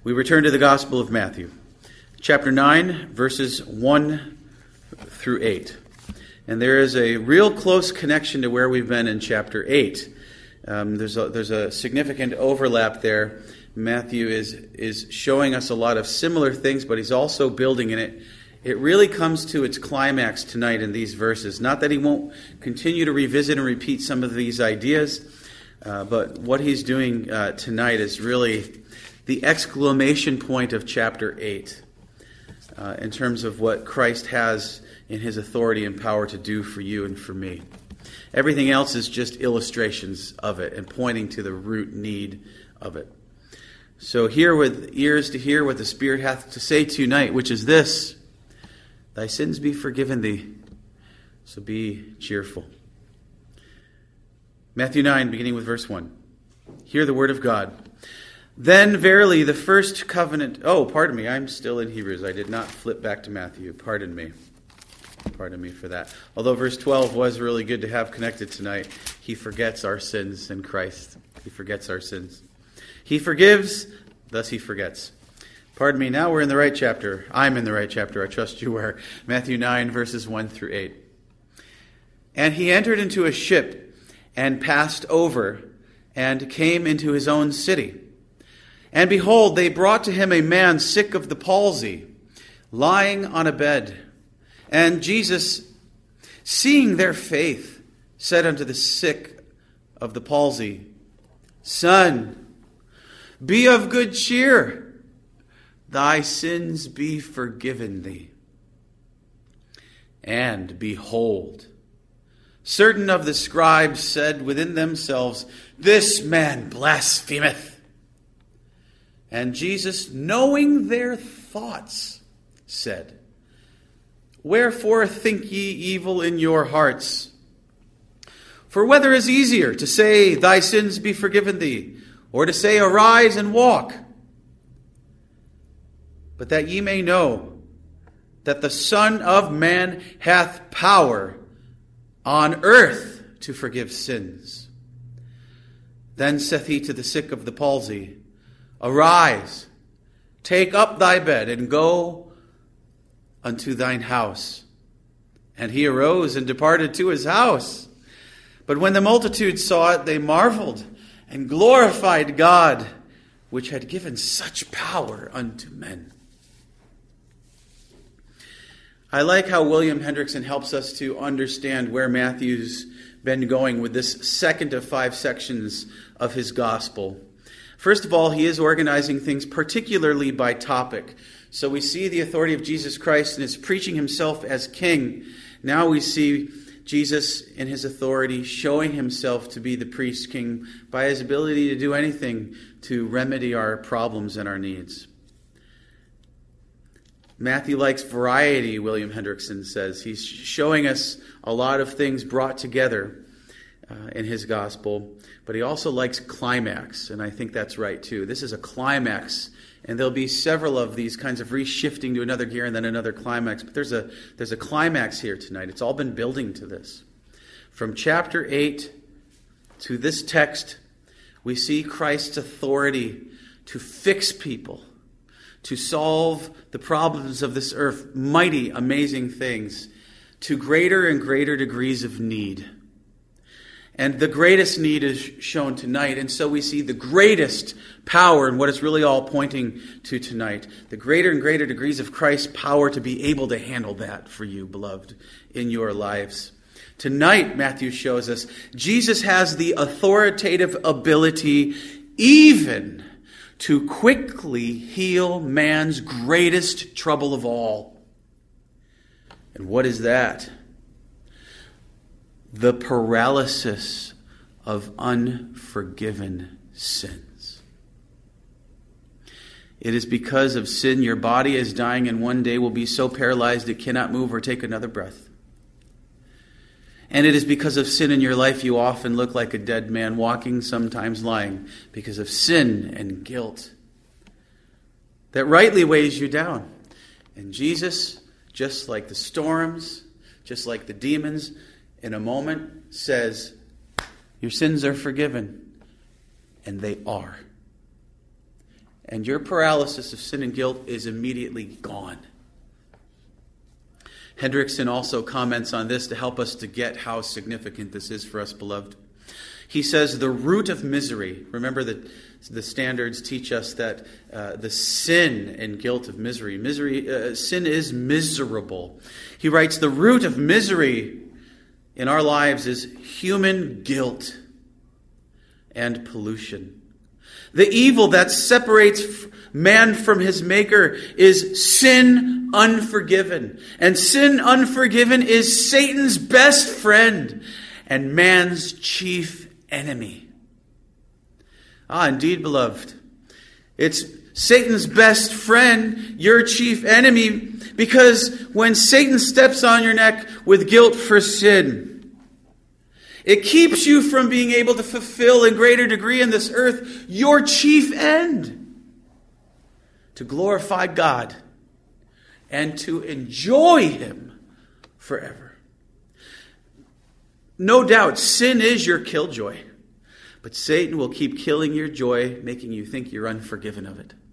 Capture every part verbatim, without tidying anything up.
We return to the Gospel of Matthew, chapter nine, verses one through eight. And there is a real close connection to where we've been in chapter eight. Um, there's, a, there's a significant overlap there. Matthew is, is showing us a lot of similar things, but he's also building in it. It really comes to its climax tonight in these verses. Not that he won't continue to revisit and repeat some of these ideas, uh, but what he's doing uh, tonight is really the exclamation point of chapter eight uh, in terms of what Christ has in his authority and power to do for you and for me. Everything else is just illustrations of it and pointing to the root need of it. So hear with ears to hear what the Spirit hath to say tonight, which is this: thy sins be forgiven thee, so be cheerful. Matthew nine, beginning with verse one. Hear the word of God. Then verily the first covenant... Oh, pardon me, I'm still in Hebrews. I did not flip back to Matthew. Pardon me. Pardon me for that. Although verse twelve was really good to have connected tonight. He forgets our sins in Christ. He forgets our sins. He forgives, thus he forgets. Pardon me, now we're in the right chapter. I'm in the right chapter, I trust you were. Matthew nine, verses one through eight. And he entered into a ship and passed over and came into his own city. And behold, they brought to him a man sick of the palsy, lying on a bed. And Jesus, seeing their faith, said unto the sick of the palsy, Son, be of good cheer. Thy sins be forgiven thee. And behold, certain of the scribes said within themselves, This man blasphemeth. And Jesus, knowing their thoughts, said, Wherefore think ye evil in your hearts? For whether is easier, to say, Thy sins be forgiven thee, or to say, Arise and walk? But that ye may know that the Son of Man hath power on earth to forgive sins. Then saith he to the sick of the palsy, Arise, take up thy bed, and go unto thine house. And he arose and departed to his house. But when the multitude saw it, they marveled and glorified God, which had given such power unto men. I like how William Hendrickson helps us to understand where Matthew's been going with this second of five sections of his gospel. First of all, he is organizing things particularly by topic. So we see the authority of Jesus Christ in his preaching himself as king. Now we see Jesus in his authority showing himself to be the priest king by his ability to do anything to remedy our problems and our needs. Matthew likes variety, William Hendrickson says. He's showing us a lot of things brought together uh, in his gospel. But he also likes climax, and I think that's right too. This is a climax, and there'll be several of these kinds of reshifting to another gear and then another climax. But there's a there's a climax here tonight. It's all been building to this. From chapter eight to this text, we see Christ's authority to fix people, to solve the problems of this earth, mighty, amazing things, to greater and greater degrees of need. And the greatest need is shown tonight. And so we see the greatest power in what it's really all pointing to tonight. The greater and greater degrees of Christ's power to be able to handle that for you, beloved, in your lives. Tonight, Matthew shows us, Jesus has the authoritative ability even to quickly heal man's greatest trouble of all. And what is that? The paralysis of unforgiven sins. It is because of sin your body is dying and one day will be so paralyzed it cannot move or take another breath. And it is because of sin in your life you often look like a dead man walking, sometimes lying, because of sin and guilt that rightly weighs you down. And Jesus, just like the storms, just like the demons, in a moment says, your sins are forgiven. And they are. and your paralysis of sin and guilt is immediately gone. Hendrickson also comments on this to help us to get how significant this is for us, beloved. He says the root of misery, remember that the standards teach us that uh, the sin and guilt of misery, misery, uh, sin is miserable. He writes, the root of misery in our lives is human guilt and pollution. The evil that separates man from his maker is sin unforgiven. And sin unforgiven is Satan's best friend and man's chief enemy. Ah, indeed, beloved. It's Satan's best friend, your chief enemy, because when Satan steps on your neck with guilt for sin, it keeps you from being able to fulfill in greater degree in this earth your chief end, to glorify God and to enjoy Him forever. No doubt, sin is your killjoy. But Satan will keep killing your joy, making you think you're unforgiven of it.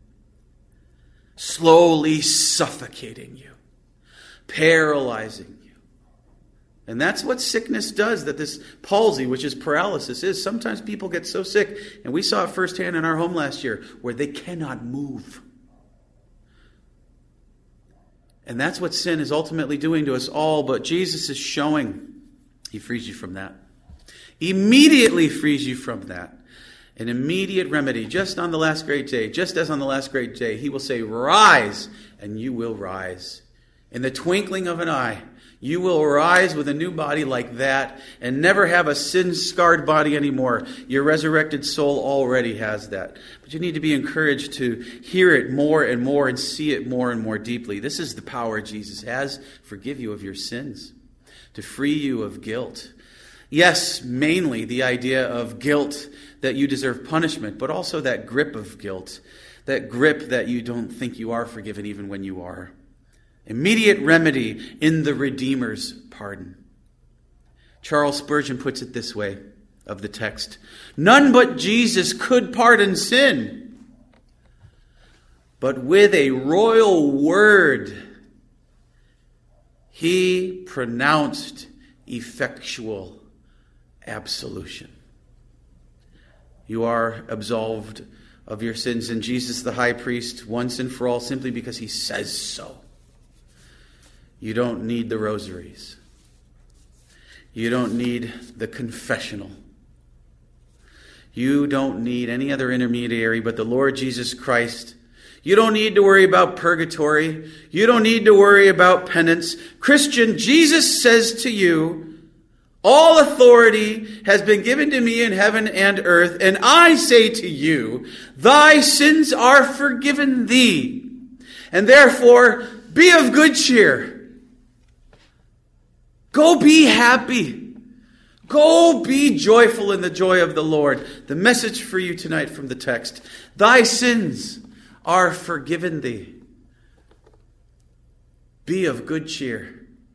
Slowly suffocating you. Paralyzing you. And that's what sickness does, that this palsy, which is paralysis, is. Sometimes people get so sick, and we saw it firsthand in our home last year, where they cannot move. And that's what sin is ultimately doing to us all, but Jesus is showing He frees you from that. Immediately frees you from that. An immediate remedy, just on the last great day, just as on the last great day, He will say, rise, and you will rise. In the twinkling of an eye, you will rise with a new body like that and never have a sin-scarred body anymore. Your resurrected soul already has that. But you need to be encouraged to hear it more and more and see it more and more deeply. This is the power Jesus has. Forgive you of your sins. To free you of guilt. Yes, mainly the idea of guilt that you deserve punishment, but also that grip of guilt, that grip that you don't think you are forgiven even when you are. Immediate remedy in the Redeemer's pardon. Charles Spurgeon puts it this way of the text. None but Jesus could pardon sin, but with a royal word He pronounced effectual absolution. You are absolved of your sins in Jesus the high priest once and for all simply because He says so. You don't need the rosaries. You don't need the confessional. You don't need any other intermediary but the Lord Jesus Christ. You don't need to worry about purgatory. You don't need to worry about penance. Christian, Jesus says to you, all authority has been given to me in heaven and earth, and I say to you, thy sins are forgiven thee. And therefore, be of good cheer. Go be happy. Go be joyful in the joy of the Lord. The message for you tonight from the text. Thy sins are forgiven thee. Be of good cheer.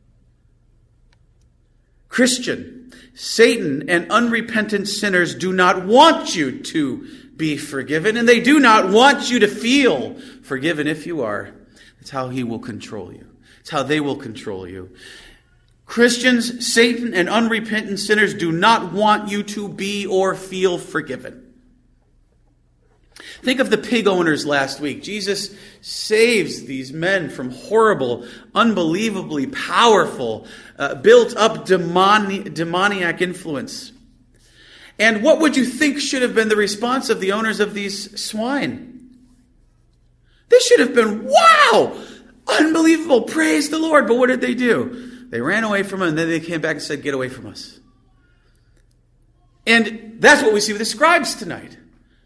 Christian, Satan and unrepentant sinners do not want you to be forgiven, and they do not want you to feel forgiven if you are. That's how he will control you. It's how they will control you. Christians, Satan, and unrepentant sinners do not want you to be or feel forgiven. Think of the pig owners last week. Jesus saves these men from horrible, unbelievably powerful, uh, built-up demoni- demoniac influence. And what would you think should have been the response of the owners of these swine? They should have been, wow, unbelievable, praise the Lord. But what did they do? They ran away from him, and then they came back and said, get away from us. And that's what we see with the scribes tonight.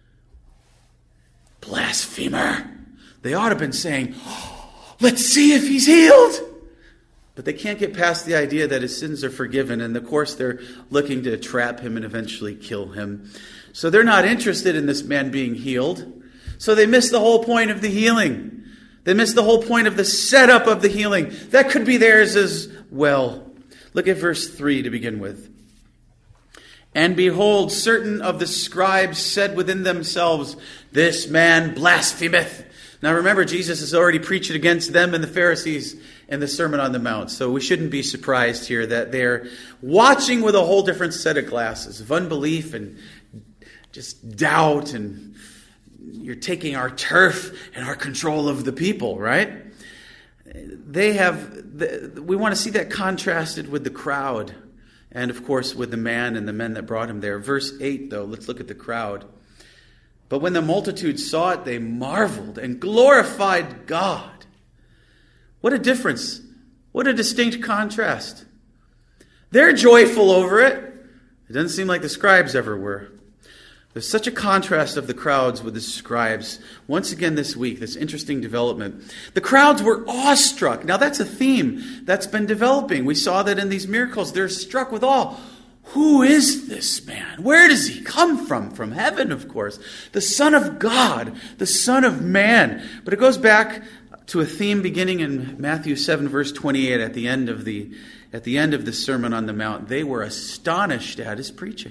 Blasphemer. They ought to have been saying, oh, let's see if he's healed. But they can't get past the idea that his sins are forgiven. And of course, they're looking to trap him and eventually kill him. So they're not interested in this man being healed. So they miss the whole point of the healing. They miss the whole point of the setup of the healing. That could be theirs as well. Look at verse three to begin with. And behold, certain of the scribes said within themselves, This man blasphemeth. Now remember, Jesus has already preached against them and the Pharisees in the Sermon on the Mount. So we shouldn't be surprised here that they're watching with a whole different set of glasses of unbelief and just doubt, and you're taking our turf and our control of the people, right? They have, we want to see that contrasted with the crowd and, of course, with the man and the men that brought him there. Verse eight, though, let's look at the crowd. But when the multitude saw it, they marveled and glorified God. What a difference. What a distinct contrast. They're joyful over it. It doesn't seem like the scribes ever were. There's such a contrast of the crowds with the scribes. Once again this week, this interesting development. The crowds were awestruck. Now that's a theme that's been developing. We saw that in these miracles. They're struck with awe. Who is this man? Where does he come from? From heaven, of course. The Son of God, the Son of Man. But it goes back to a theme beginning in Matthew seven, verse twenty-eight, at the end of the, at the end of the Sermon on the Mount. They were astonished at his preaching.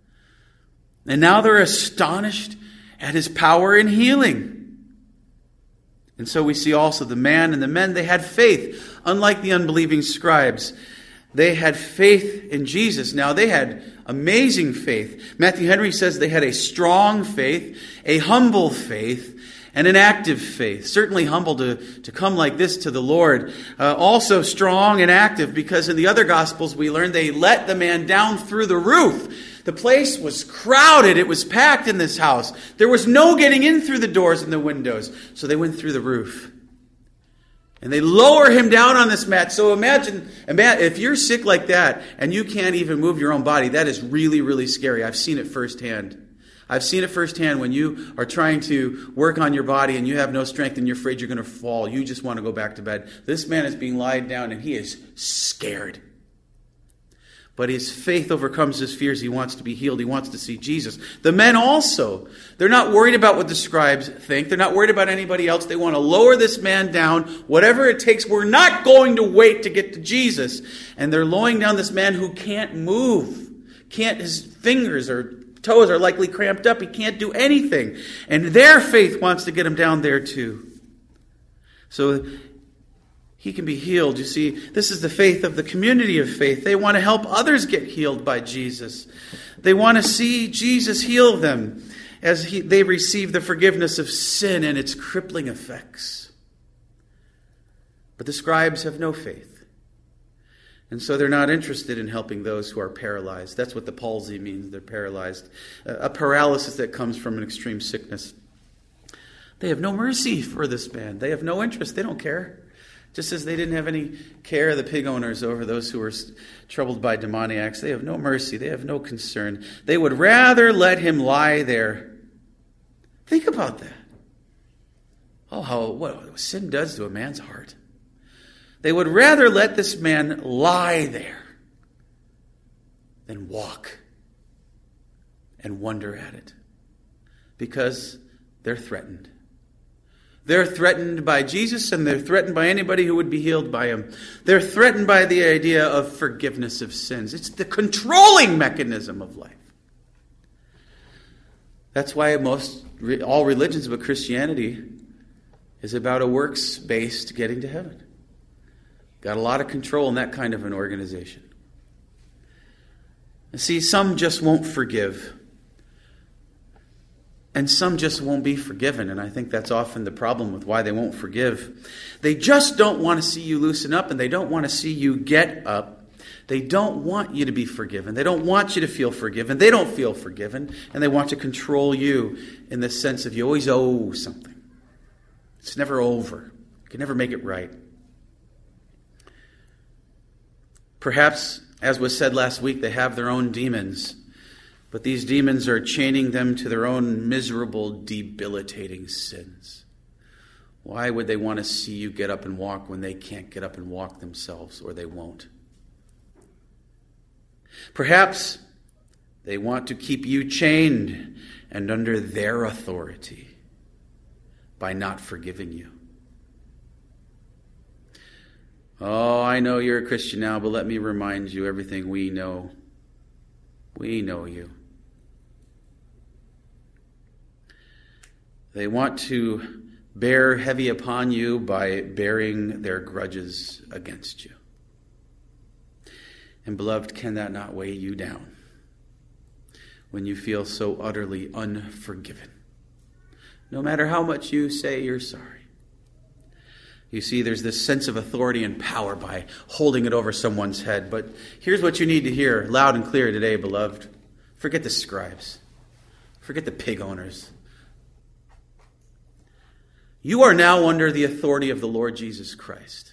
And now they're astonished at his power in healing. And so we see also the man and the men, they had faith. Unlike the unbelieving scribes, they had faith in Jesus. Now, they had amazing faith. Matthew Henry says they had a strong faith, a humble faith, and an active faith. Certainly humble to, to come like this to the Lord. Uh, also strong and active, because in the other Gospels we learn they let the man down through the roof. The place was crowded. It was packed in this house. There was no getting in through the doors and the windows. So they went through the roof. And they lower him down on this mat. So imagine, imagine if you're sick like that and you can't even move your own body, that is really, really scary. I've seen it firsthand. I've seen it firsthand when you are trying to work on your body and you have no strength and you're afraid you're going to fall. You just want to go back to bed. This man is being lied down and he is scared. But his faith overcomes his fears. He wants to be healed. He wants to see Jesus. The men also, they're not worried about what the scribes think. They're not worried about anybody else. They want to lower this man down, whatever it takes. We're not going to wait to get to Jesus. And they're lowering down this man who can't move. Can't, his fingers or toes are likely cramped up. He can't do anything. And their faith wants to get him down there too. So he can be healed. You see, this is the faith of the community of faith. They want to help others get healed by Jesus. They want to see Jesus heal them as he, they receive the forgiveness of sin and its crippling effects. But the scribes have no faith. And so they're not interested in helping those who are paralyzed. That's what the palsy means. They're paralyzed. A paralysis that comes from an extreme sickness. They have no mercy for this man. They have no interest. They don't care. Just as they didn't have any care of the pig owners over those who were troubled by demoniacs, they have no mercy. They have no concern. They would rather let him lie there. Think about that. Oh, how what sin does to a man's heart. They would rather let this man lie there than walk and wonder at it, because they're threatened. They're threatened by Jesus, and they're threatened by anybody who would be healed by him. They're threatened by the idea of forgiveness of sins. It's the controlling mechanism of life. That's why most all religions, but Christianity is about a works-based getting to heaven. Got a lot of control in that kind of an organization. And see, some just won't forgive. And some just won't be forgiven. And I think that's often the problem with why they won't forgive. They just don't want to see you loosen up, and they don't want to see you get up. They don't want you to be forgiven. They don't want you to feel forgiven. They don't feel forgiven. And they want to control you in the sense of you always owe something. It's never over. You can never make it right. Perhaps, as was said last week, they have their own demons. But these demons are chaining them to their own miserable, debilitating sins. Why would they want to see you get up and walk when they can't get up and walk themselves, or they won't? Perhaps they want to keep you chained and under their authority by not forgiving you. Oh, I know you're a Christian now, but let me remind you everything we know. We know you. They want to bear heavy upon you by bearing their grudges against you. And beloved, can that not weigh you down when you feel so utterly unforgiven? No matter how much you say you're sorry. You see, there's this sense of authority and power by holding it over someone's head. But here's what you need to hear loud and clear today, beloved. Forget the scribes. Forget the pig owners. You are now under the authority of the Lord Jesus Christ.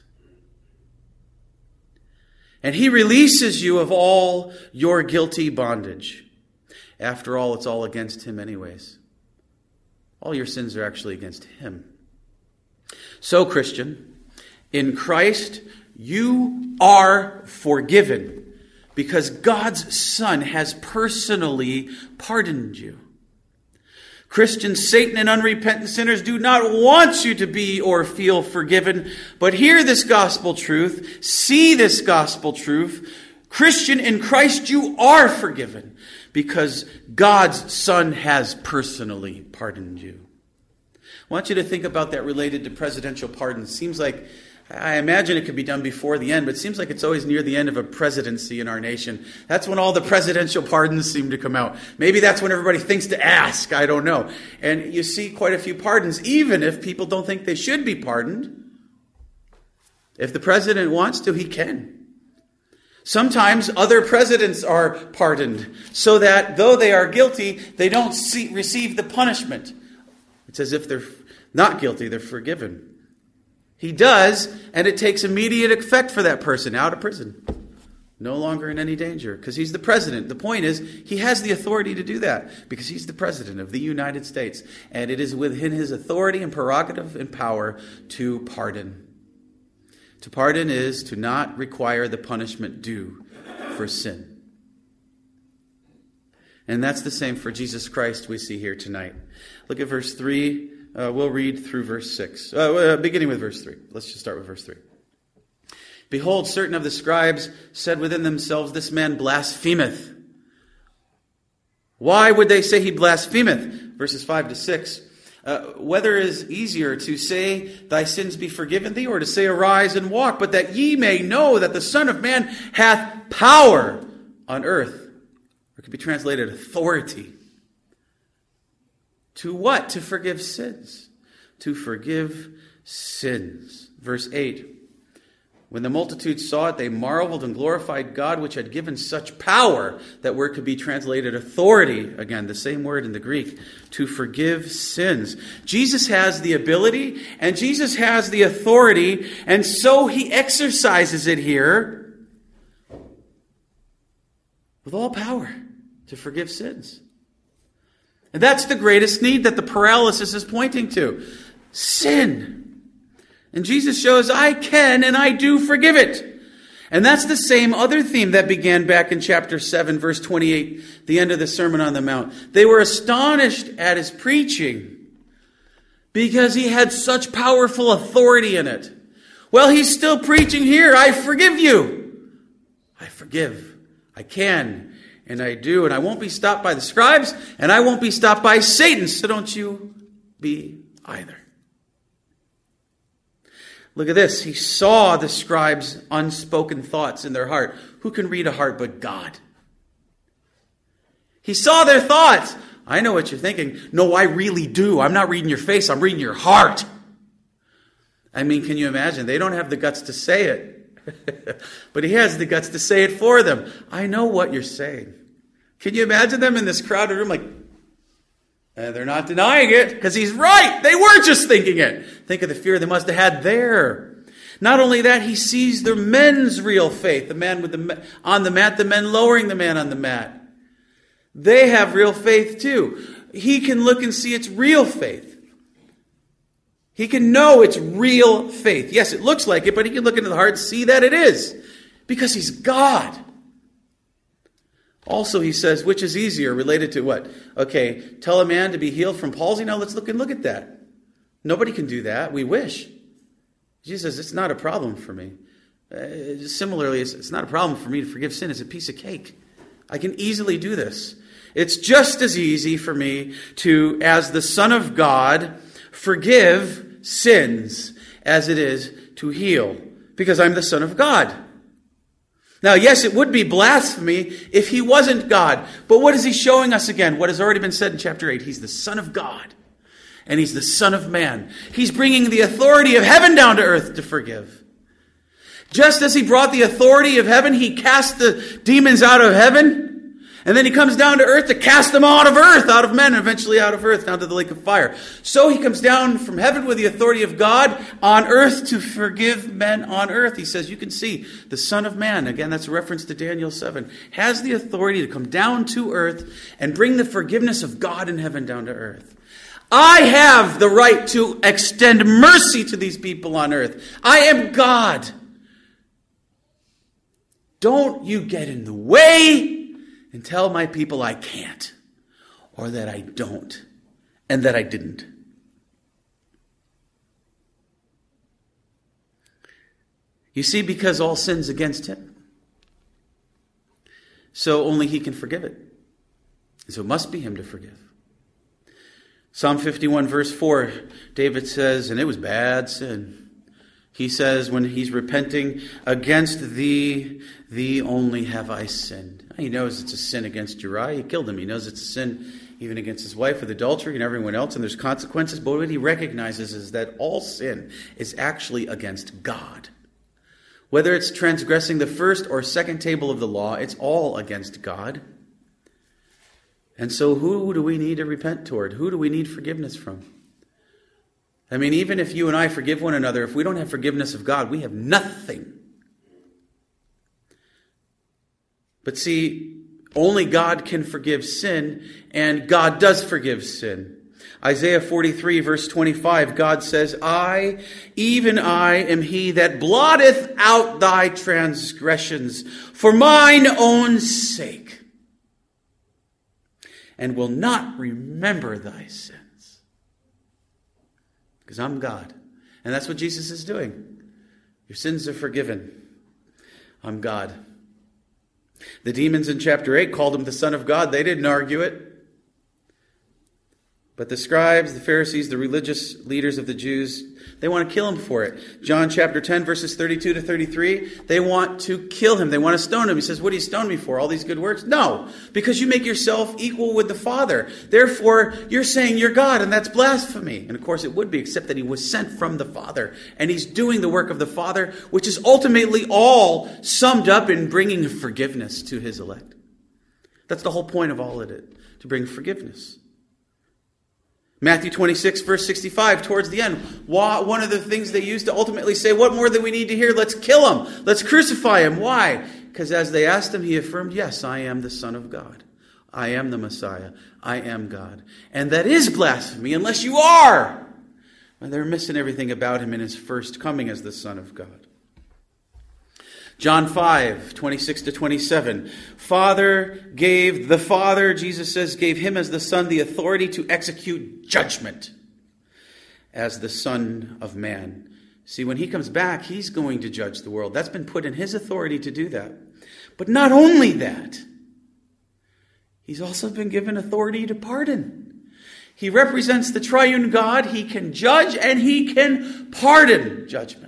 And he releases you of all your guilty bondage. After all, it's all against him anyways. All your sins are actually against him. So, Christian, in Christ, you are forgiven because God's Son has personally pardoned you. Christian, Satan and unrepentant sinners do not want you to be or feel forgiven, but hear this gospel truth, see this gospel truth. Christian, in Christ you are forgiven because God's Son has personally pardoned you. I want you to think about that related to presidential pardons. Seems like, I imagine it could be done before the end, but it seems like it's always near the end of a presidency in our nation. That's when all the presidential pardons seem to come out. Maybe that's when everybody thinks to ask. I don't know. And you see quite a few pardons, even if people don't think they should be pardoned. If the president wants to, he can. Sometimes other presidents are pardoned so that though they are guilty, they don't see, receive the punishment. It's as if they're not guilty, they're forgiven. He does, and it takes immediate effect for that person out of prison. No longer in any danger, because he's the president. The point is, he has the authority to do that, because he's the president of the United States. And it is within his authority and prerogative and power to pardon. To pardon is to not require the punishment due for sin. And that's the same for Jesus Christ we see here tonight. Look at verse three. Uh, we'll read through verse six. Uh, beginning with verse three. Let's just start with verse three. Behold, certain of the scribes said within themselves, this man blasphemeth. Why would they say he blasphemeth? Verses five to six. Uh, whether it is easier to say, thy sins be forgiven thee, or to say, arise and walk, but that ye may know that the Son of Man hath power on earth. Or it could be translated authority. To what? To forgive sins. To forgive sins. Verse eight. When the multitude saw it, they marveled and glorified God, which had given such power. That word could be translated authority. Again, the same word in the Greek. To forgive sins. Jesus has the ability and Jesus has the authority. And so he exercises it here with all power to forgive sins. And that's the greatest need that the paralysis is pointing to. Sin. And Jesus shows, I can and I do forgive it. And that's the same other theme that began back in chapter seven, verse twenty-eight, the end of the Sermon on the Mount. They were astonished at his preaching because he had such powerful authority in it. Well, he's still preaching here. I forgive you. I forgive. I can. And I do, and I won't be stopped by the scribes, and I won't be stopped by Satan, so don't you be either. Look at this. He saw the scribes' unspoken thoughts in their heart. Who can read a heart but God? He saw their thoughts. I know what you're thinking. No, I really do. I'm not reading your face. I'm reading your heart. I mean, can you imagine? They don't have the guts to say it. But he has the guts to say it for them. I know what you're saying. Can you imagine them in this crowded room like, and they're not denying it because he's right. They were just thinking it. Think of the fear they must have had there. Not only that, he sees the men's real faith. The man with the on the mat, the men lowering the man on the mat. They have real faith too. He can look and see it's real faith. He can know it's real faith. Yes, it looks like it, but he can look into the heart and see that it is. Because he's God. Also, he says, which is easier, related to what? Okay, tell a man to be healed from palsy. Now let's look and look at that. Nobody can do that. We wish. Jesus says, it's not a problem for me. Uh, similarly, it's, it's not a problem for me to forgive sin. It's a piece of cake. I can easily do this. It's just as easy for me to, as the Son of God, forgive sins as it is to heal, because I'm the Son of God. Now, yes, it would be blasphemy if he wasn't God. But what is he showing us again? What has already been said in chapter eight. He's the Son of God. And he's the Son of Man. He's bringing the authority of heaven down to earth to forgive. Just as he brought the authority of heaven, he cast the demons out of heaven. And then he comes down to earth to cast them out of earth, out of men, and eventually out of earth, down to the lake of fire. So he comes down from heaven with the authority of God on earth to forgive men on earth. He says, you can see the Son of Man, again, that's a reference to Daniel seven, has the authority to come down to earth and bring the forgiveness of God in heaven down to earth. I have the right to extend mercy to these people on earth. I am God. Don't you get in the way and tell my people I can't, or that I don't, and that I didn't. You see, because all sin's against him, so only he can forgive it. So it must be him to forgive. Psalm fifty-one verse four, David says, and it was bad sin. He says when he's repenting, against thee, thee only have I sinned. He knows it's a sin against Uriah. He killed him. He knows it's a sin even against his wife with adultery and everyone else, and there's consequences. But what he recognizes is that all sin is actually against God. Whether it's transgressing the first or second table of the law, it's all against God. And so who do we need to repent toward? Who do we need forgiveness from? I mean, even if you and I forgive one another, if we don't have forgiveness of God, we have nothing. But see, only God can forgive sin, and God does forgive sin. Isaiah forty-three, verse twenty-five, God says, I, even I, am he that blotteth out thy transgressions for mine own sake, and will not remember thy sins. Because I'm God. And that's what Jesus is doing. Your sins are forgiven. I'm God. The demons in chapter eight called him the Son of God. They didn't argue it. But the scribes, the Pharisees, the religious leaders of the Jews, they want to kill him for it. John chapter ten, verses thirty-two to thirty-three, they want to kill him. They want to stone him. He says, what do you stone me for? All these good works? No, because you make yourself equal with the Father. Therefore, you're saying you're God, and that's blasphemy. And of course it would be, except that he was sent from the Father. And he's doing the work of the Father, which is ultimately all summed up in bringing forgiveness to his elect. That's the whole point of all of it, to bring forgiveness. Matthew twenty-six, verse sixty-five, towards the end, one of the things they used to ultimately say, what more do we need to hear? Let's kill him. Let's crucify him. Why? Because as they asked him, he affirmed, yes, I am the Son of God. I am the Messiah. I am God. And that is blasphemy unless you are. And they're missing everything about him in his first coming as the Son of God. John five, twenty-six to twenty-seven. Father gave, the Father, Jesus says, gave him as the Son the authority to execute judgment as the Son of Man. See, when he comes back, he's going to judge the world. That's been put in his authority to do that. But not only that, he's also been given authority to pardon. He represents the triune God. He can judge and he can pardon judgment.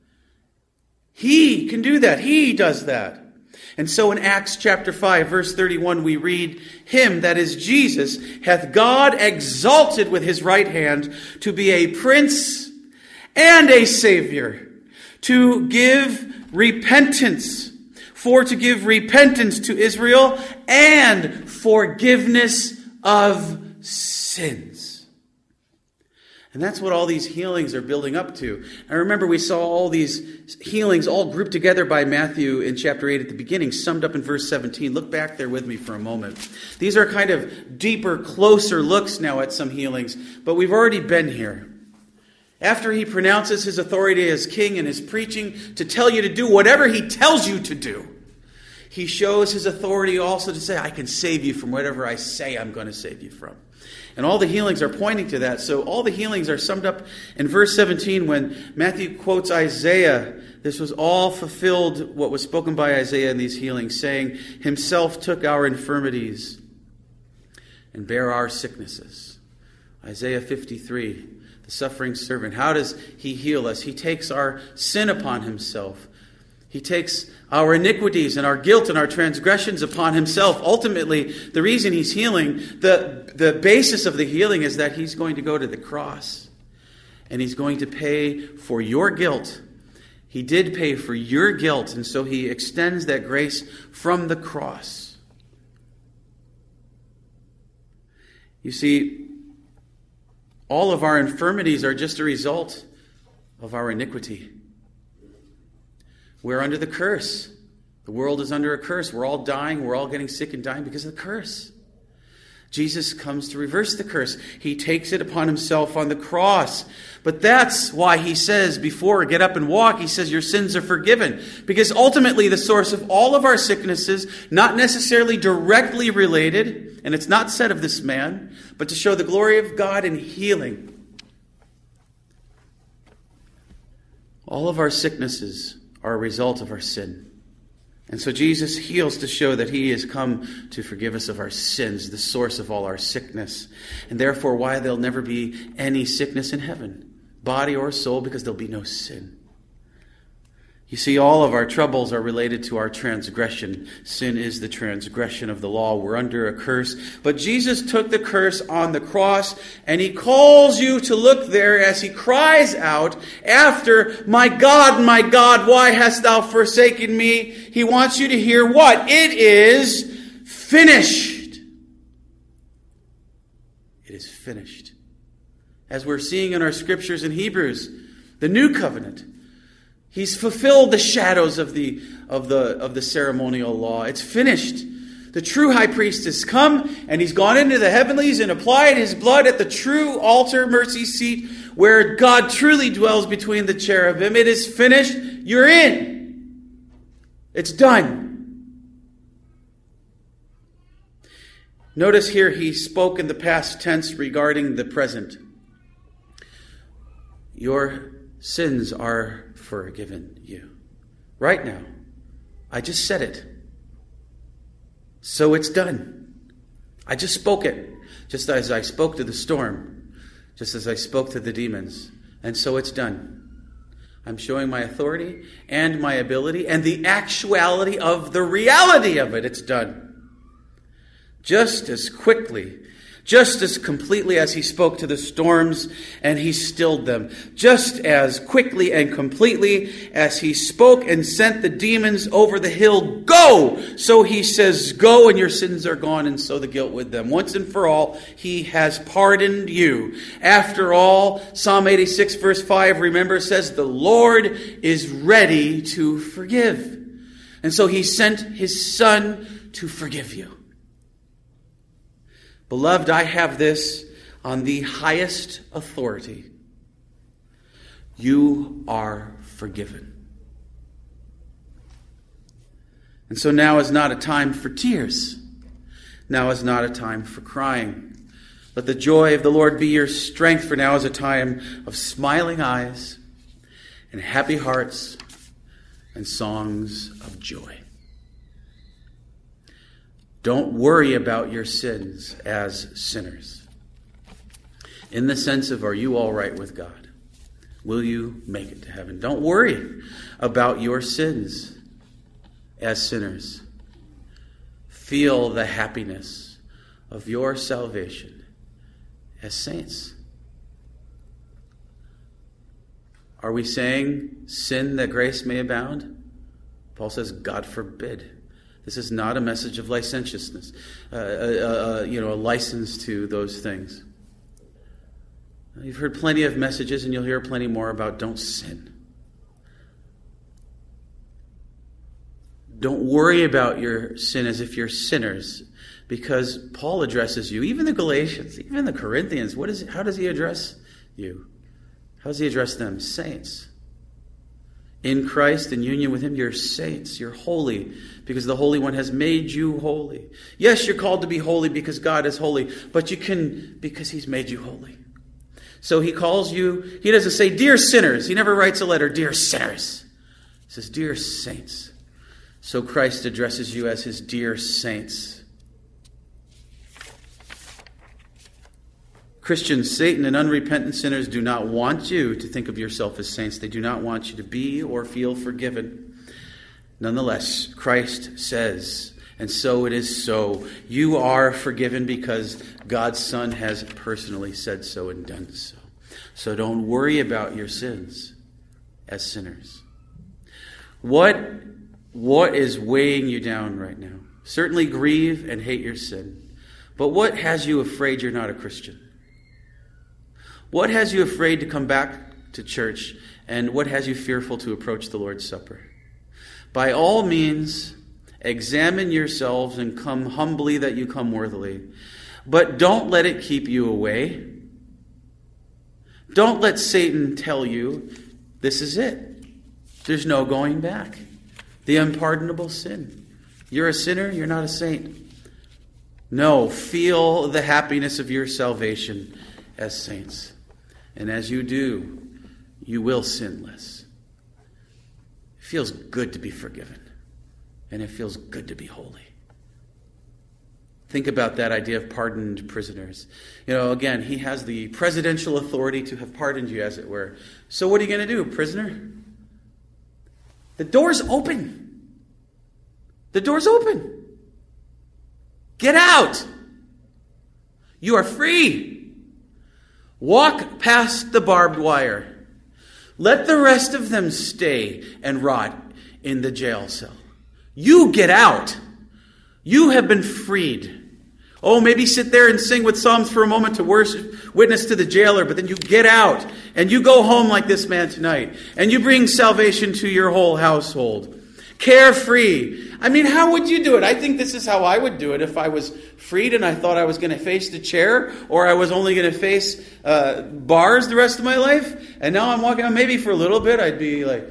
He can do that. He does that. And so in Acts chapter five, verse thirty-one, we read, him, that is Jesus, hath God exalted with his right hand to be a prince and a savior, to give repentance, for to give repentance to Israel and forgiveness of sins. And that's what all these healings are building up to. I remember we saw all these healings all grouped together by Matthew in chapter eight at the beginning, summed up in verse seventeen. Look back there with me for a moment. These are kind of deeper, closer looks now at some healings, but we've already been here. After he pronounces his authority as king and his preaching to tell you to do whatever he tells you to do, he shows his authority also to say, I can save you from whatever I say I'm going to save you from. And all the healings are pointing to that. So all the healings are summed up in verse seventeen when Matthew quotes Isaiah. This was all fulfilled, what was spoken by Isaiah in these healings, saying, himself took our infirmities and bear our sicknesses. Isaiah fifty-three, the suffering servant. How does he heal us? He takes our sin upon himself. He takes our iniquities and our guilt and our transgressions upon himself. Ultimately, the reason he's healing, the, the basis of the healing is that he's going to go to the cross. And he's going to pay for your guilt. He did pay for your guilt, and so he extends that grace from the cross. You see, all of our infirmities are just a result of our iniquity. We're under the curse. The world is under a curse. We're all dying. We're all getting sick and dying because of the curse. Jesus comes to reverse the curse. He takes it upon himself on the cross. But that's why he says before, get up and walk, he says your sins are forgiven. Because ultimately the source of all of our sicknesses, not necessarily directly related, and it's not said of this man, but to show the glory of God in healing. All of our sicknesses are a result of our sin. And so Jesus heals to show that he has come to forgive us of our sins, the source of all our sickness. And therefore why there'll never be any sickness in heaven, body or soul, because there'll be no sin. You see, all of our troubles are related to our transgression. Sin is the transgression of the law. We're under a curse. But Jesus took the curse on the cross, and he calls you to look there as he cries out after, my God, my God, why hast thou forsaken me? He wants you to hear what? It is finished. It is finished. As we're seeing in our scriptures in Hebrews, the new covenant, he's fulfilled the shadows of the, of the, of the ceremonial law. It's finished. The true high priest has come, and he's gone into the heavenlies and applied his blood at the true altar mercy seat where God truly dwells between the cherubim. It is finished. You're in. It's done. Notice here he spoke in the past tense regarding the present. Your sins are forgiven you. Right now. I just said it. So it's done. I just spoke it. Just as I spoke to the storm. Just as I spoke to the demons. And so it's done. I'm showing my authority and my ability and the actuality of the reality of it. It's done. Just as quickly, just as completely as he spoke to the storms and he stilled them. Just as quickly and completely as he spoke and sent the demons over the hill, go! So he says, go, and your sins are gone, and so the guilt with them. Once and for all, he has pardoned you. After all, Psalm eighty-six verse five, remember, says, the Lord is ready to forgive. And so he sent his Son to forgive you. Beloved, I have this on the highest authority. You are forgiven. And so now is not a time for tears. Now is not a time for crying. Let the joy of the Lord be your strength, for now is a time of smiling eyes and happy hearts and songs of joy. Don't worry about your sins as sinners. In the sense of, are you all right with God? Will you make it to heaven? Don't worry about your sins as sinners. Feel the happiness of your salvation as saints. Are we saying sin that grace may abound? Paul says, God forbid. This is not a message of licentiousness, uh, uh, uh, you know, a license to those things. You've heard plenty of messages, and you'll hear plenty more about don't sin. Don't worry about your sin as if you're sinners, because Paul addresses you. Even the Galatians, even the Corinthians, what is? How does he address you? How does he address them? Saints. In Christ, in union with him, you're saints. You're holy because the Holy One has made you holy. Yes, you're called to be holy because God is holy, but you can because he's made you holy. So he calls you, he doesn't say, dear sinners. He never writes a letter, dear sinners. He says, dear saints. So Christ addresses you as his dear saints. Christians, Satan and unrepentant sinners do not want you to think of yourself as saints. They do not want you to be or feel forgiven. Nonetheless, Christ says, and so it is so, you are forgiven because God's Son has personally said so and done so. So don't worry about your sins as sinners. What, what is weighing you down right now? Certainly grieve and hate your sin. But what has you afraid you're not a Christian? What has you afraid to come back to church? And what has you fearful to approach the Lord's Supper? By all means, examine yourselves and come humbly that you come worthily. But don't let it keep you away. Don't let Satan tell you this is it. There's no going back. The unpardonable sin. You're a sinner, you're not a saint. No, feel the happiness of your salvation as saints. And as you do, you will sin less. It feels good to be forgiven. And it feels good to be holy. Think about that idea of pardoned prisoners. You know, again, he has the presidential authority to have pardoned you, as it were. So what are you going to do, prisoner? The door's open. The door's open. Get out. You are free. Walk past the barbed wire. Let the rest of them stay and rot in the jail cell. You get out. You have been freed. Oh, maybe sit there and sing with psalms for a moment to worship, witness to the jailer, but then you get out and you go home like this man tonight and you bring salvation to your whole household. Carefree. I mean, how would you do it? I think this is how I would do it if I was freed and I thought I was going to face the chair, or I was only going to face uh, bars the rest of my life. And now I'm walking out. Maybe for a little bit I'd be like,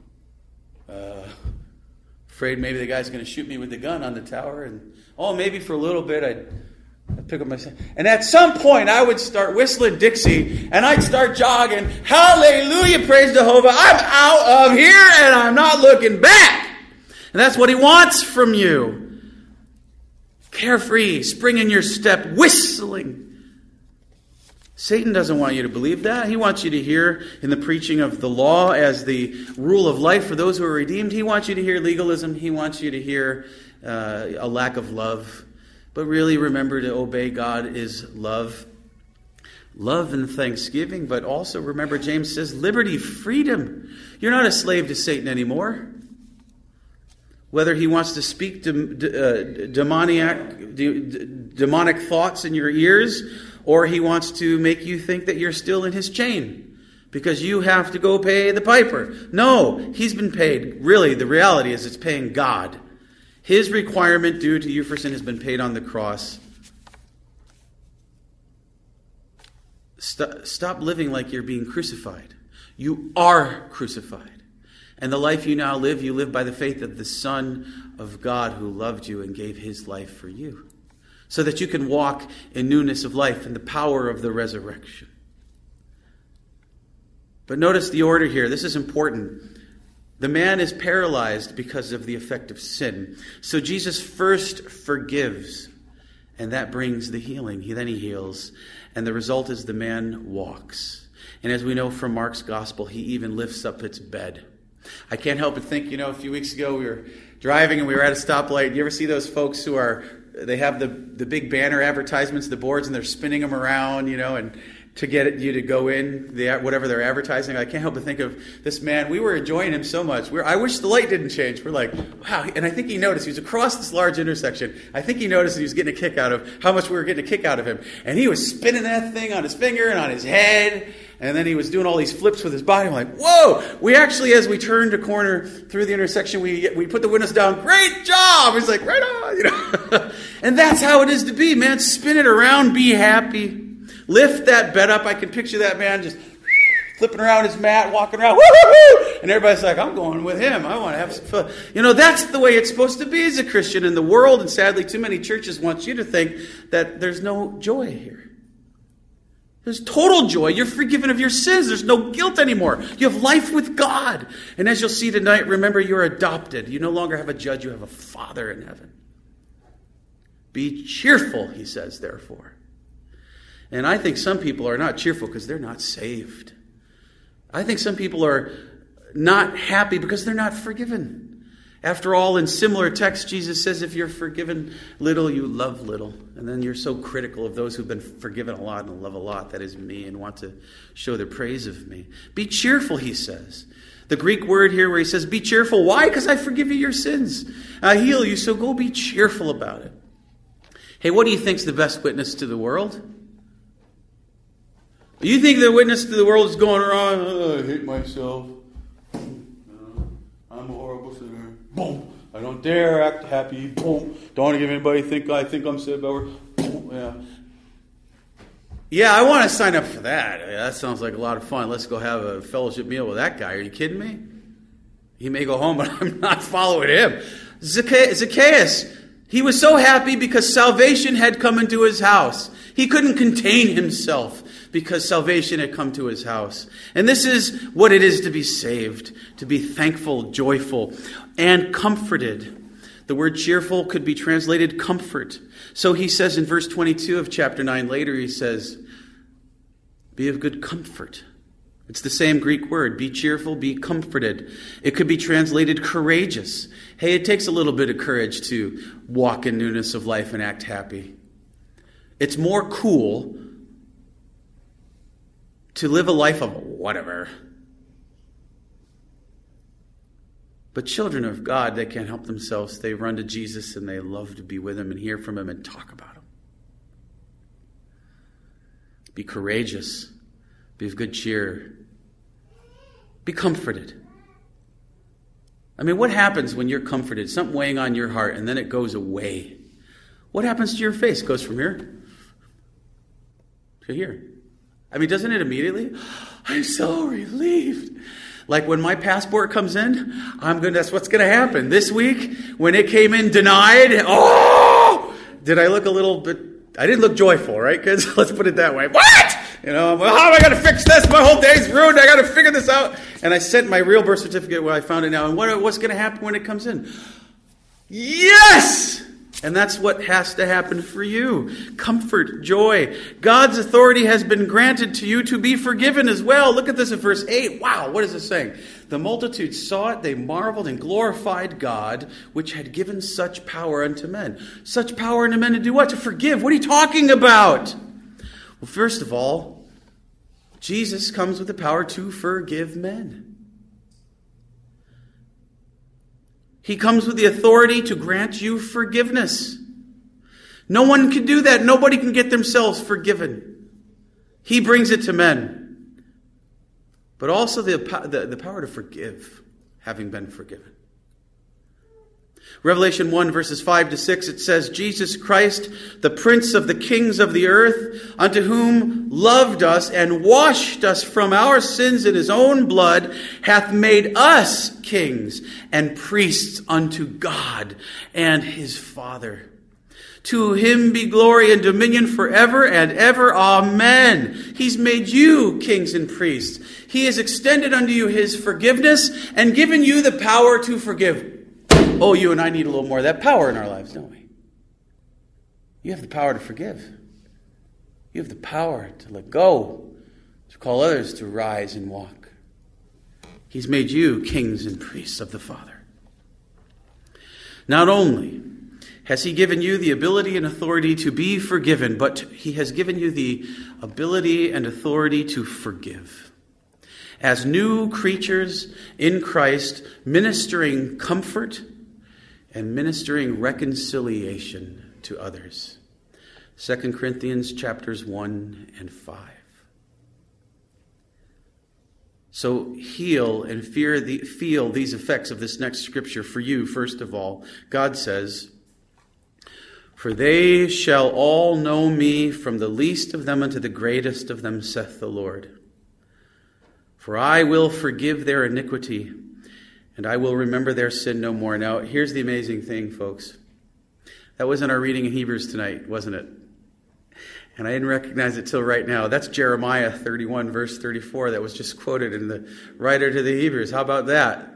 uh, afraid maybe the guy's going to shoot me with the gun on the tower. And oh, maybe for a little bit I'd, I'd pick up my... And at some point I would start whistling Dixie and I'd start jogging. Hallelujah, praise Jehovah. I'm out of here and I'm not looking back. And that's what he wants from you. Carefree, spring in your step, whistling. Satan doesn't want you to believe that. He wants you to hear in the preaching of the law as the rule of life for those who are redeemed. He wants you to hear legalism. He wants you to hear uh, a lack of love. But really remember, to obey God is love. Love and thanksgiving, but also remember, James says, liberty, freedom. You're not a slave to Satan anymore. Whether he wants to speak de- de- uh, demoniac, de- de- demonic thoughts in your ears, or he wants to make you think that you're still in his chain because you have to go pay the piper. No, he's been paid. Really, the reality is it's paying God. His requirement due to you for sin has been paid on the cross. St- stop living like you're being crucified. You are crucified. And the life you now live, you live by the faith of the Son of God who loved you and gave his life for you, so that you can walk in newness of life and the power of the resurrection. But notice the order here. This is important. The man is paralyzed because of the effect of sin. So Jesus first forgives, and that brings the healing. He then he heals, and the result is the man walks. And as we know from Mark's gospel, he even lifts up its bed. I can't help but think, you know, a few weeks ago we were driving and we were at a stoplight. You ever see those folks who are, they have the, the big banner advertisements, the boards, and they're spinning them around, you know, and to get you to go in, the whatever they're advertising. I can't help but think of this man. We were enjoying him so much. We're, I wish the light didn't change. We're like, wow. And I think he noticed. He was across this large intersection. I think he noticed that he was getting a kick out of how much we were getting a kick out of him. And he was spinning that thing on his finger and on his head. And then he was doing all these flips with his body. I'm like, whoa! We actually, as we turned a corner through the intersection, we we put the windows down. Great job! He's like, right on, you know. And that's how it is to be, man. Spin it around, be happy. Lift that bed up. I can picture that man just flipping around his mat, walking around, woo-hoo-hoo! And everybody's like, I'm going with him. I want to have some fun. You know, that's the way it's supposed to be as a Christian in the world. And sadly, too many churches want you to think that there's no joy here. There's total joy. You're forgiven of your sins. There's no guilt anymore. You have life with God. And as you'll see tonight, remember, you're adopted. You no longer have a judge. You have a Father in heaven. Be cheerful, he says, therefore. And I think some people are not cheerful because they're not saved. I think some people are not happy because they're not forgiven. After all, in similar texts, Jesus says, if you're forgiven little, you love little. And then you're so critical of those who've been forgiven a lot and love a lot, that is me, and want to show their praise of me. Be cheerful, he says. The Greek word here where he says, be cheerful. Why? Because I forgive you your sins. I heal you, so go be cheerful about it. Hey, what do you think's the best witness to the world? You think the witness to the world is going around, oh, I hate myself. I'm a horrible sinner. Boom. I don't dare act happy. Boom. Don't want to give anybody think I think I'm saved over. Boom. Yeah. Yeah, I want to sign up for that. Yeah, that sounds like a lot of fun. Let's go have a fellowship meal with that guy. Are you kidding me? He may go home, but I'm not following him. Zacchaeus, he was so happy because salvation had come into his house. He couldn't contain himself because salvation had come to his house. And this is what it is to be saved, to be thankful, joyful, and comforted. The word cheerful could be translated comfort. So he says in verse twenty-two of chapter nine, later he says, be of good comfort. It's the same Greek word, be cheerful, be comforted. It could be translated courageous. Hey, it takes a little bit of courage to walk in newness of life and act happy. It's more cool to live a life of whatever. But children of God, they can't help themselves. They run to Jesus and they love to be with him and hear from him and talk about him. Be courageous. Be of good cheer. Be comforted. I mean, what happens when you're comforted? Something weighing on your heart and then it goes away. What happens to your face? It goes from here to here. I mean, doesn't it immediately? I'm so relieved. Like when my passport comes in, I'm going. That's what's going to happen. This week, when it came in denied, oh! Did I look a little bit... I didn't look joyful, right, kids? Let's put it that way. What? You know, well, how am I going to fix this? My whole day's ruined. I got to figure this out. And I sent my real birth certificate where I found it now. And what, what's going to happen when it comes in? Yes! And that's what has to happen for you. Comfort, joy. God's authority has been granted to you to be forgiven as well. Look at this in verse eight. Wow, what is this saying? The multitude saw it, they marveled and glorified God, which had given such power unto men. Such power unto men to do what? To forgive. What are you talking about? Well, first of all, Jesus comes with the power to forgive men. He comes with the authority to grant you forgiveness. No one can do that. Nobody can get themselves forgiven. He brings it to men. But also the, the, the power to forgive, having been forgiven. Revelation one, verses five to six, it says, Jesus Christ, the Prince of the kings of the earth, unto whom loved us and washed us from our sins in his own blood, hath made us kings and priests unto God and his Father. To him be glory and dominion forever and ever. Amen. He's made you kings and priests. He has extended unto you his forgiveness and given you the power to forgive. Oh, you and I need a little more of that power in our lives, don't we? You have the power to forgive. You have the power to let go, to call others to rise and walk. He's made you kings and priests of the Father. Not only has he given you the ability and authority to be forgiven, but he has given you the ability and authority to forgive. As new creatures in Christ, ministering comfort and ministering reconciliation to others. Second Corinthians chapters one and five. So heal and fear the, feel these effects of this next scripture for you, first of all. God says, for they shall all know me, from the least of them unto the greatest of them, saith the Lord. For I will forgive their iniquity, and I will remember their sin no more. Now, here's the amazing thing, folks. That wasn't our reading in Hebrews tonight, wasn't it? And I didn't recognize it till right now. That's Jeremiah thirty-one, verse thirty-four, that was just quoted in the writer to the Hebrews. How about that?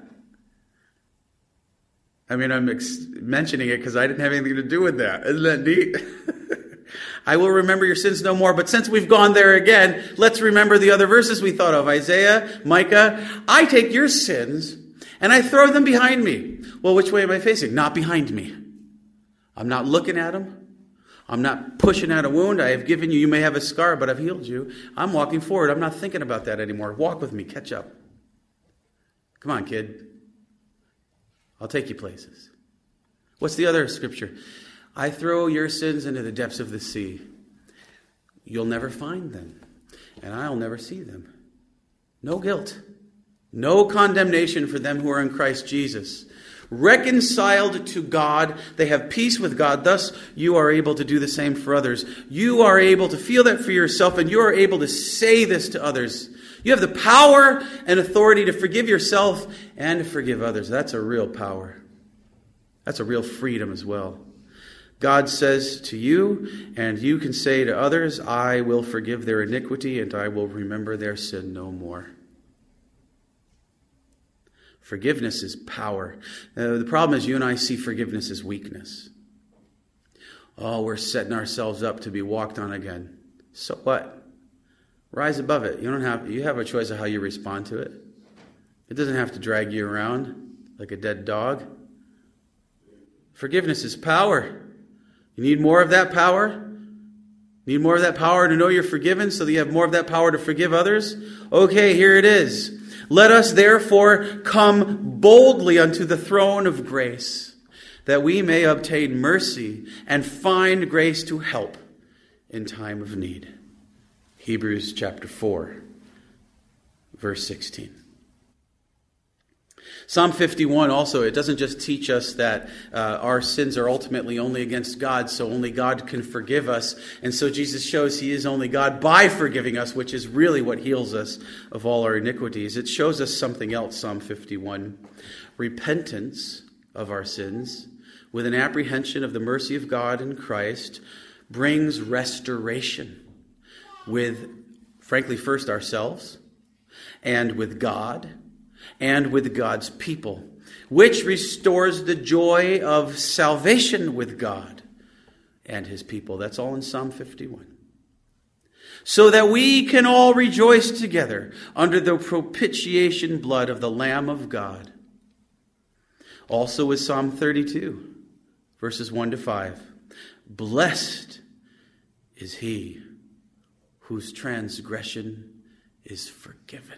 I mean, I'm ex- mentioning it because I didn't have anything to do with that. Isn't that neat? I will remember your sins no more. But since we've gone there again, let's remember the other verses we thought of. Isaiah, Micah. I take your sins and I throw them behind me. Well, which way am I facing? Not behind me. I'm not looking at them. I'm not pushing out a wound. I have given you, you may have a scar, but I've healed you. I'm walking forward. I'm not thinking about that anymore. Walk with me. Catch up. Come on, kid. I'll take you places. What's the other scripture? I throw your sins into the depths of the sea. You'll never find them, and I'll never see them. No guilt. No condemnation for them who are in Christ Jesus. Reconciled to God, they have peace with God. Thus, you are able to do the same for others. You are able to feel that for yourself, and you are able to say this to others. You have the power and authority to forgive yourself and to forgive others. That's a real power. That's a real freedom as well. God says to you, and you can say to others, I will forgive their iniquity, and I will remember their sin no more. Forgiveness is power. Uh, the problem is you and I see forgiveness as weakness. Oh, we're setting ourselves up to be walked on again. So what? Rise above it. You don't have, you have a choice of how you respond to it. It doesn't have to drag you around like a dead dog. Forgiveness is power. You need more of that power? Need more of that power to know you're forgiven so that you have more of that power to forgive others? Okay, here it is. Let us therefore come boldly unto the throne of grace, that we may obtain mercy and find grace to help in time of need. Hebrews chapter four, verse sixteen. Psalm fifty-one also, it doesn't just teach us that uh, our sins are ultimately only against God, so only God can forgive us. And so Jesus shows he is only God by forgiving us, which is really what heals us of all our iniquities. It shows us something else, Psalm fifty-one. Repentance of our sins with an apprehension of the mercy of God in Christ brings restoration with, frankly, first ourselves and with God and with God's people, which restores the joy of salvation with God and his people. That's all in Psalm fifty-one. So that we can all rejoice together under the propitiation blood of the Lamb of God. Also with Psalm thirty-two, verses one to five. Blessed is he whose transgression is forgiven,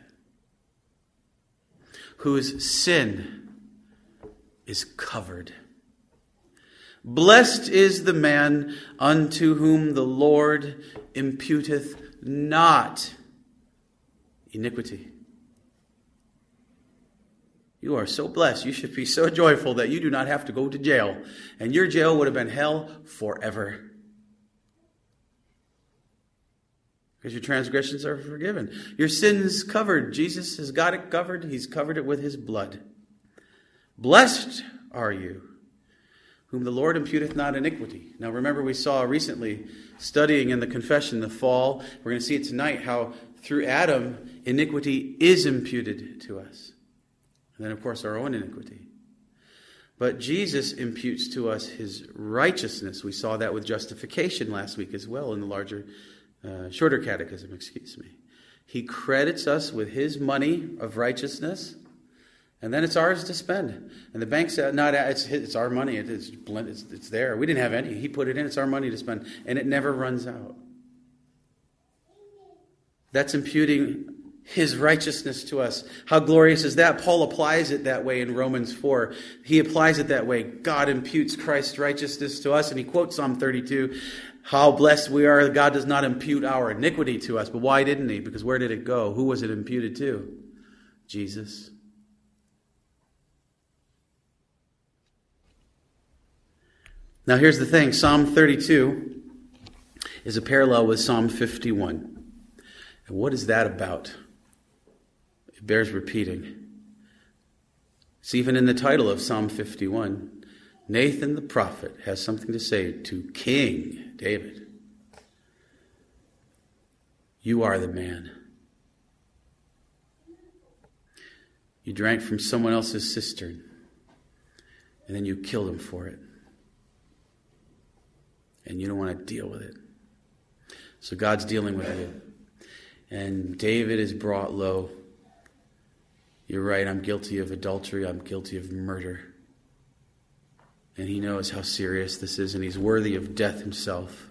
whose sin is covered. Blessed is the man unto whom the Lord imputeth not iniquity. You are so blessed. You should be so joyful that you do not have to go to jail. And your jail would have been hell forever. Because your transgressions are forgiven. Your sins covered. Jesus has got it covered. He's covered it with his blood. Blessed are you, whom the Lord imputeth not iniquity. Now remember, we saw recently, studying in the confession, the fall. We're going to see it tonight, how through Adam, iniquity is imputed to us. And then, of course, our own iniquity. But Jesus imputes to us his righteousness. We saw that with justification last week as well in the larger Uh, shorter catechism, excuse me. He credits us with his money of righteousness, and then it's ours to spend. And the bank's not, it's it's our money. It, it's, it's it's there. We didn't have any. He put it in. It's our money to spend, and it never runs out. That's imputing his righteousness to us. How glorious is that? Paul applies it that way in Romans four. He applies it that way. God imputes Christ's righteousness to us, and he quotes Psalm thirty-two. How blessed we are that God does not impute our iniquity to us. But why didn't he? Because where did it go? Who was it imputed to? Jesus. Now here's the thing. Psalm thirty-two is a parallel with Psalm fifty-one. And what is that about? It bears repeating. It's even in the title of Psalm fifty-one. Nathan the prophet has something to say to King David. You are the man. You drank from someone else's cistern, and then you killed him for it. And you don't want to deal with it. So God's dealing with you. And David is brought low. You're right, I'm guilty of adultery. I'm guilty of murder. And he knows how serious this is, and he's worthy of death himself.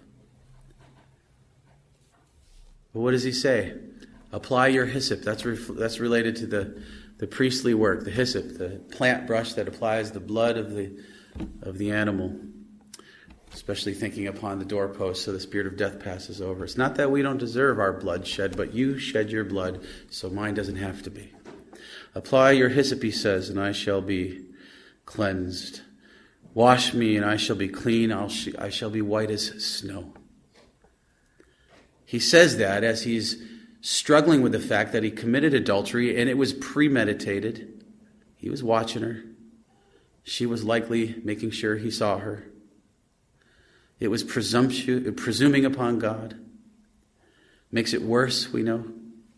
But what does he say? Apply your hyssop. That's ref- that's related to the, the priestly work, the hyssop, the plant brush that applies the blood of the of the animal, especially thinking upon the doorpost so the spirit of death passes over. It's not that we don't deserve our blood shed, but you shed your blood, so mine doesn't have to be. Apply your hyssop, he says, and I shall be cleansed. Wash me, and I shall be clean. I'll sh- I shall be white as snow. He says that as he's struggling with the fact that he committed adultery, and it was premeditated. He was watching her. She was likely making sure he saw her. It was presumptu- presuming upon God. Makes it worse, we know.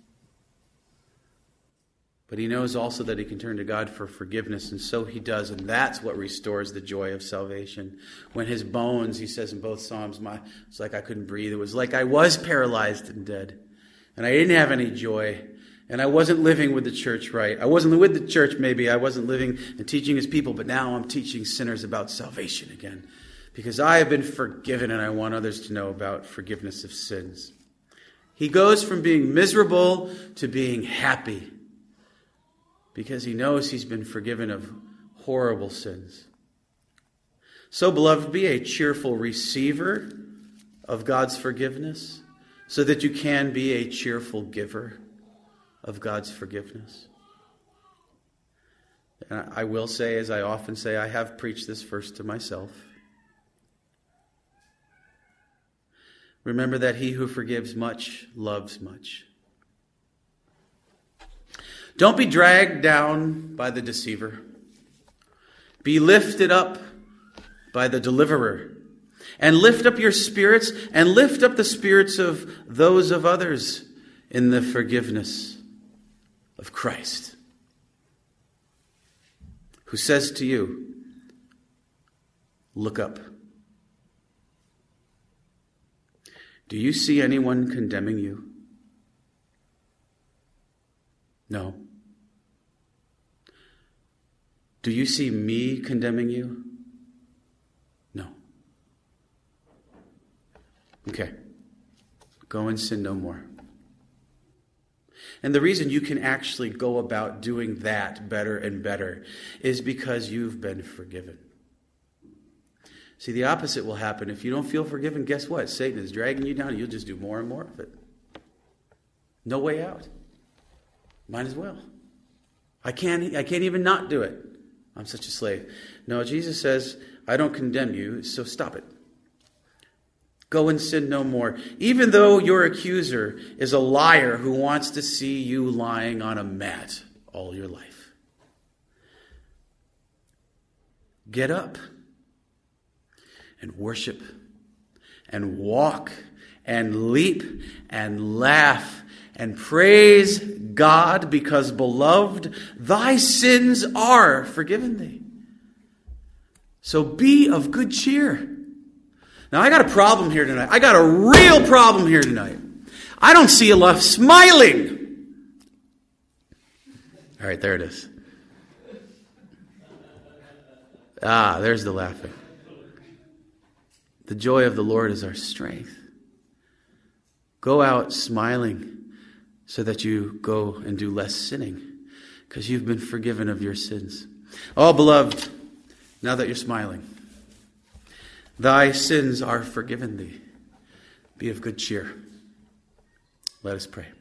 But he knows also that he can turn to God for forgiveness, and so he does, and that's what restores the joy of salvation. When his bones, he says in both Psalms, my, it's like I couldn't breathe. It was like I was paralyzed and dead, and I didn't have any joy, and I wasn't living with the church right. I wasn't with the church, maybe. I wasn't living and teaching his people, but now I'm teaching sinners about salvation again, because I have been forgiven, and I want others to know about forgiveness of sins. He goes from being miserable to being happy, because he knows he's been forgiven of horrible sins. So, beloved, be a cheerful receiver of God's forgiveness so that you can be a cheerful giver of God's forgiveness. And I will say, as I often say, I have preached this first to myself. Remember that he who forgives much loves much. Don't be dragged down by the deceiver. Be lifted up by the deliverer. And lift up your spirits and lift up the spirits of those of others in the forgiveness of Christ, who says to you, look up. Do you see anyone condemning you? No. Do you see me condemning you? No. Okay. Go and sin no more. And the reason you can actually go about doing that better and better is because you've been forgiven. See, the opposite will happen. If you don't feel forgiven, guess what? Satan is dragging you down, and you'll just do more and more of it. No way out. Might as well. I can't, I can't even not do it. I'm such a slave. No, Jesus says, I don't condemn you, so stop it. Go and sin no more. Even though your accuser is a liar who wants to see you lying on a mat all your life. Get up and worship and walk and leap and laugh and praise God, because, beloved, thy sins are forgiven thee. So be of good cheer. Now, I got a problem here tonight. I got a real problem here tonight. I don't see enough smiling. All right, there it is. Ah, there's the laughing. The joy of the Lord is our strength. Go out smiling so that you go and do less sinning, because you've been forgiven of your sins. Oh, beloved, now that you're smiling, thy sins are forgiven thee. Be of good cheer. Let us pray.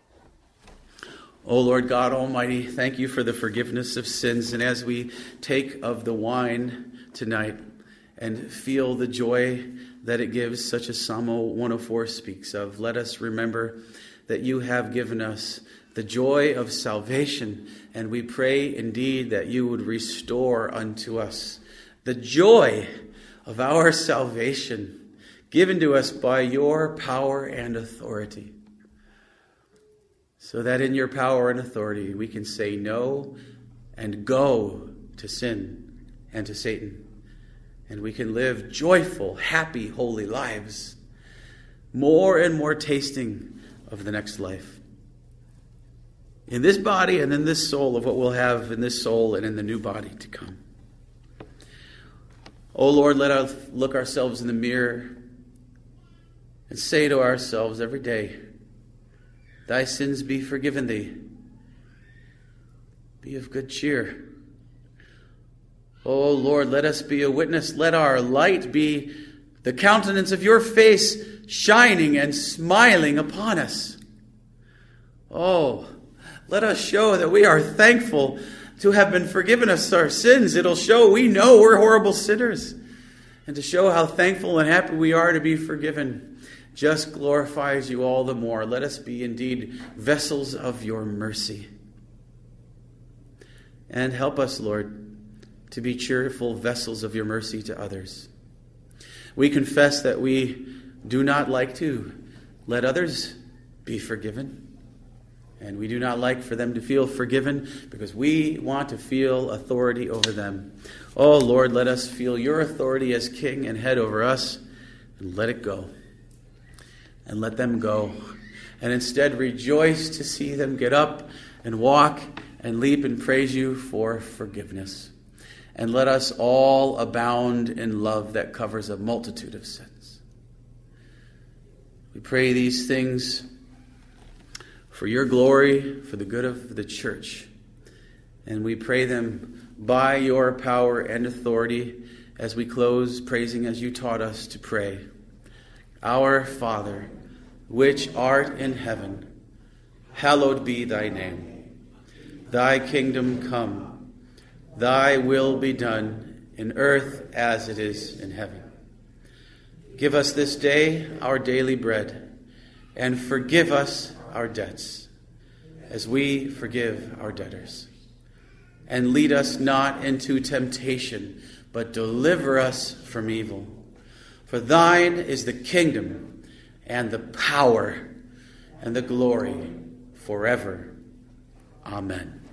O Lord God Almighty, thank you for the forgiveness of sins. And as we take of the wine tonight and feel the joy that it gives, such as Psalm one oh four speaks of, let us remember that you have given us the joy of salvation. And we pray indeed that you would restore unto us the joy of our salvation, given to us by your power and authority, so that in your power and authority we can say no and go to sin and to Satan, and we can live joyful, happy, holy lives more and more tasting of the next life. In this body and in this soul, of what we'll have in this soul and in the new body to come. Oh Lord, let us look ourselves in the mirror and say to ourselves every day, thy sins be forgiven thee. Be of good cheer. Oh Lord, let us be a witness. Let our light be the countenance of your face shining and smiling upon us. Oh, let us show that we are thankful to have been forgiven us our sins. It'll show we know we're horrible sinners. And to show how thankful and happy we are to be forgiven just glorifies you all the more. Let us be indeed vessels of your mercy. And help us, Lord, to be cheerful vessels of your mercy to others. We confess that we do not like to let others be forgiven. And we do not like for them to feel forgiven because we want to feel authority over them. Oh, Lord, let us feel your authority as King and head over us and let it go. And let them go. And instead rejoice to see them get up and walk and leap and praise you for forgiveness. And let us all abound in love that covers a multitude of sins. We pray these things for your glory, for the good of the church. And we pray them by your power and authority as we close praising as you taught us to pray. Our Father, which art in heaven, hallowed be thy name. Thy kingdom come, thy will be done in earth as it is in heaven. Give us this day our daily bread, and forgive us our debts, as we forgive our debtors. And lead us not into temptation, but deliver us from evil. For thine is the kingdom, and the power, and the glory, forever. Amen.